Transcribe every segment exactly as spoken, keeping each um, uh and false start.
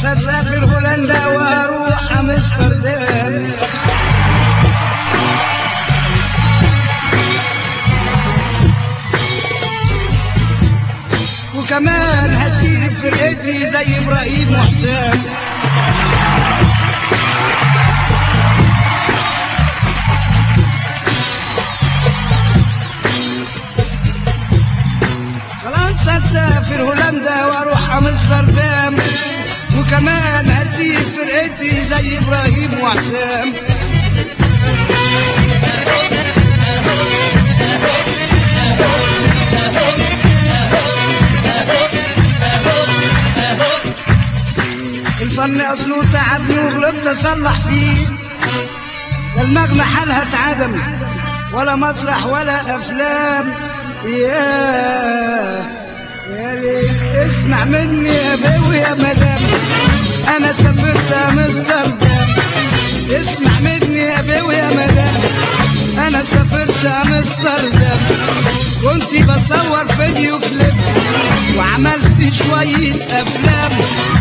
اسافر هولندا واروح امستردام، وكمان هسيب فرقتي زي ابراهيم وحسام. خلاص هسافر هولندا واروح امستردام، وكمان هسيب فرقتي زي ابراهيم وحسام. الفن اصله تعبني وغلبت اصلح فيه، لا المغنى حالها اتعدم ولا مسرح ولا افلام. يا يا ليل اسمع مني يا بوي يا مدام، انا سافرت امستردام. اسمع مني يا بوي يا مدام، انا سافرت امستردام. كنت بصور فيديو كليب وعملت شوية افلام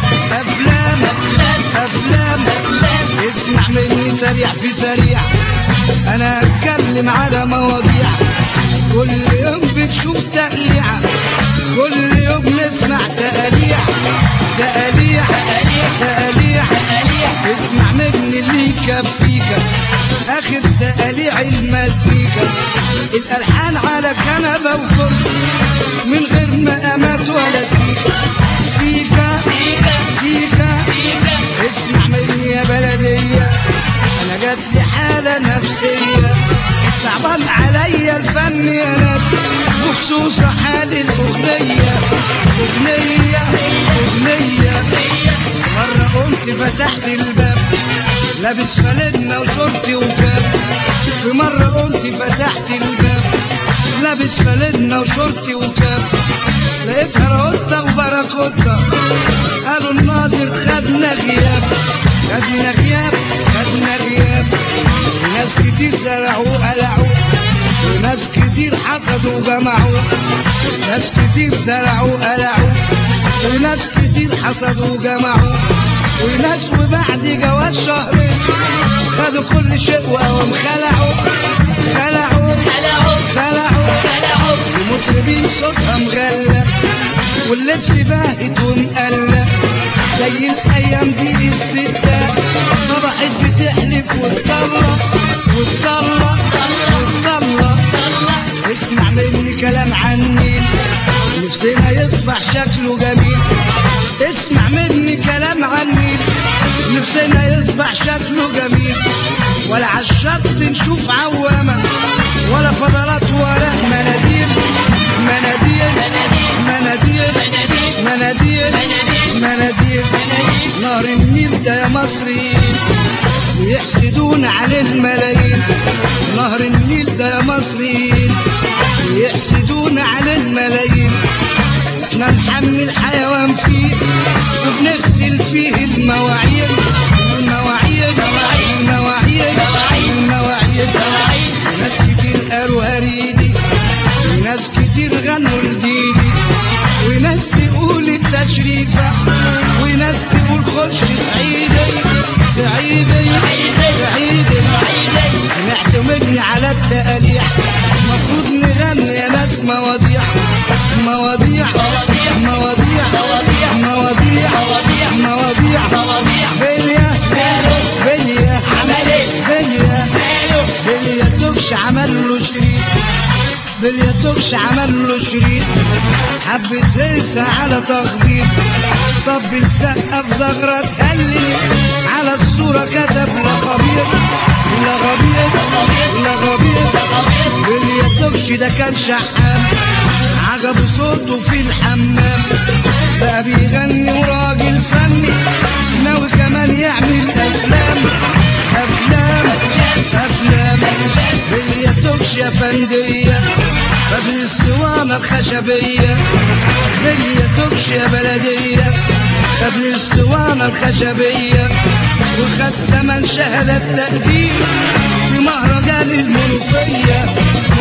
افلام افلام. اسمع مني سريع في سريع، انا اتكلم على مواضيع كل يوم بتشوف تقليعة، كل يوم نسمع تقاليع تقاليع تقاليع. اسمع مني اللي يكفيك اخر تقاليع المزيكا، الالحان على كنبة وكرسي من غير مقامات ولا سيكا سيكا سيكا. اسمع مني يا بلدية، انا جاتلي حالة نفسية صعبان عليا الفن يا ناس، وخصوصا حال الاغنية اغنية اغنية. مرة قمت فتحت الباب لابس فانلة وشورتي وكاب، في مرة قمت فتحت الباب لابس فانلة وشورتي وكاب، لقيتها روتة وبراكوتة قالوا الناظر خدنا غياب خدنا غياب خدنا غياب. وناس كتير زرعوا قلعوا، وناس كتير حصدوا جمعوا، ناس كتير زرعوا قلعوا، وناس كتير حصدوا جمعوا، وناس وبعد جواز شهرين خدوا كل شيء وقوم خلعوا خلعوا خلعوا خلعوا. المطربين صوتها مغلق واللبس باهت ومقلق، زي الايام دي الستات صبحت بتحلف وتطلق وتطلق وتطلق. اسمع مني كلام عني نفسنا يصبح شكله جميل، اسمع مني كلام عني نفسنا يصبح شكله جميل. ولا عالشط نشوف عوامة ولا فضلات ولا مناديل مناديل مناديل مناديل مناديل. نهر النيل ده يا مصريين ويحسدون على الملايين، نهر النيل ده يا مصريين ويحسدون على الملايين. احنا نحمل حيوان فيه وبنغسل فيه المواعين المواعين المواعين المواعين. ناس كتير قالوا هريدي، وناس كتير غنوا لديدي، وناس تقول التشريفة، وناس تقول خش صعيدي صعيدي صعيدي. سمعتوا مني على التقاليع، المفروض نغني يا ناس مواضيع مواضيع مواضيع مواضيع مواضيع. بليا بليا بليا بليا توكش عمل له شريط، بليا توكش عمل له شريط، حبة هيسة على تخبيط. طب السقف زغرة تهلي على الصورة كتب لا خبير لا غبير لا غبير. بليا توكش ده كان شحام عجبه صوته في الحمام، بقى بيغني وراجل فني ناوي كمان يعمل افلام افلام افلام. بليا توكش يا فندية خد الاسطوانة الخشبية، بليا توكش يا بلدية خد الاسطوانة الخشبية، وخد تمن شهادة تقدير في مهرجان المنوفية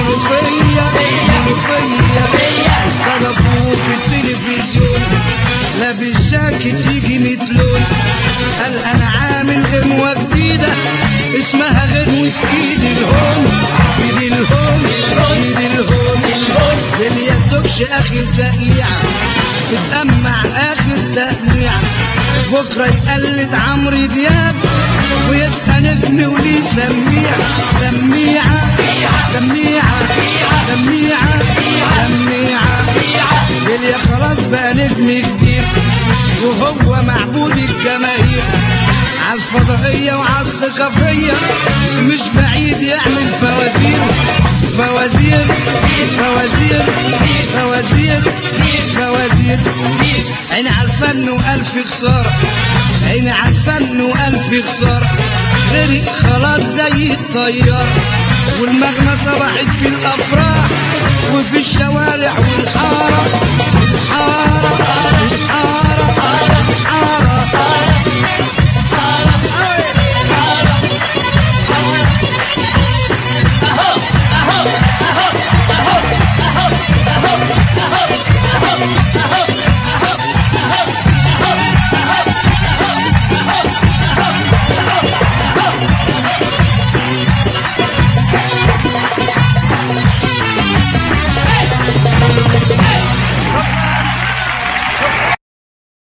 منوفية منوفية. استضافوه في التلفزيون لابس جاكيت يجي ميت لون، قال انا عامل غنوة جديدة اسمها غنوة ايدي الهون، ايدي الهون، ايدي الهون، باليدكش اخر تقليعة بتأمع اخر تقليعة، بكرة يقلد عمرو دياب ويبقى نجم وليه سميعة سميعة سميعة سميعة سميعة، دليا خلاص بقى نجم كبير وهو معبود الجماهير، عالفضائية وعالثقافية مش بعيد يعمل فوازير فوازير فوازير فوازير فوازير. عيني عالفن وألف خسارة، عيني عالفن وألف خسارة، غيري خلاص زي الطيارة، والمغنى صبحت في الأفراح وفي الشوارع والحارة.